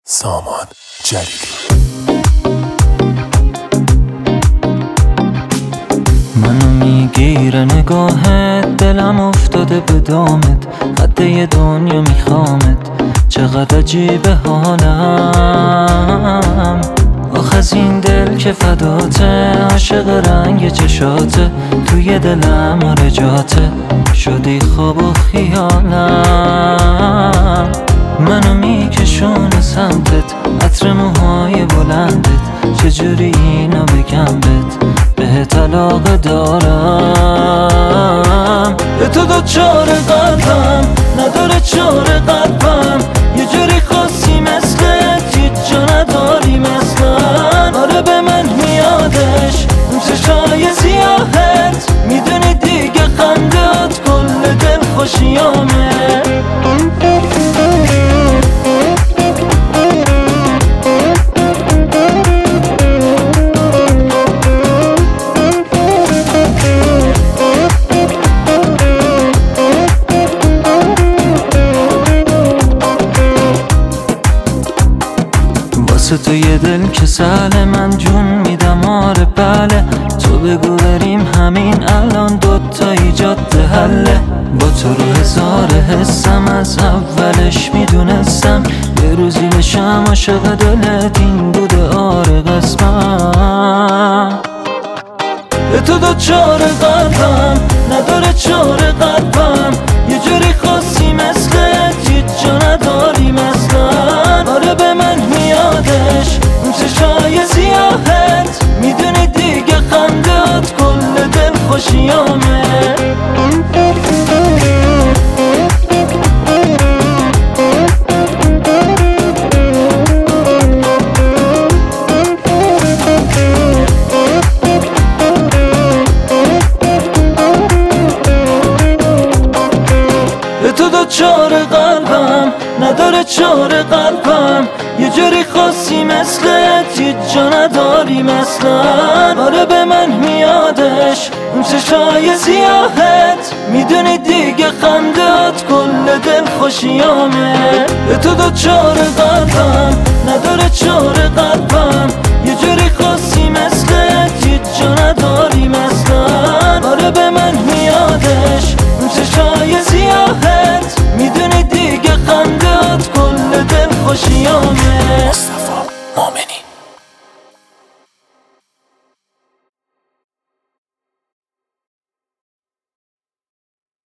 سامان جلیلی. منو میگیره نگاهت، دلم افتاده به دامت، قده دنیا میخوامت، چقدر عجیبه حالم. آخ از این دل که فداته، عاشق رنگ چشاته، توی دلم رجاته، شدی خواب و خیالم. منو میکشونه سمتت، عطر موهای بلندت، چجوری اینو بگم بهت علاقه دارم. به تو دوچار قلبم، نداره چار قلبم، یه جوری خاصی مثلت، هیچ جا نداری مثلن. آره به من میادش اون چشای سیاهت، میدونی دیگه خندت کل دل خوشیامه. تو یه دل که سهله، من جون میدم آره بله. تو بگو بریم همین الان، دوتایی جاده حله. با تو رو هزار حسم، از اولش میدونستم یه روزی بشم عاشق دلت، این بوده آره قسمم. به تو دوچار قلبم، نداره چار قلبم، یه جوری خاصی مثلت، هیچ جا نداری مثلن. آره به من میادش اون چشای سیاهت، میدونی دیگه خندت کل دل خوشیامه. به تو دوچار قلبم، نداره چار قلبم، یه جوری خاصی مثلت، هیچ جا نداری مثلن. آره به من میادش اون چشای سیاهت، میدونی دیگه خندت کل دل خوشیامه. به تو دوچار قلبم، نداره چار قلبم، یه جوری خاصی مثلت، هیچ جا نداری مثلن. آره به من میادش اون چشای سیاهت، میدونی دیگه خندت کل دل خوشیامه. مصطفی مؤمنی.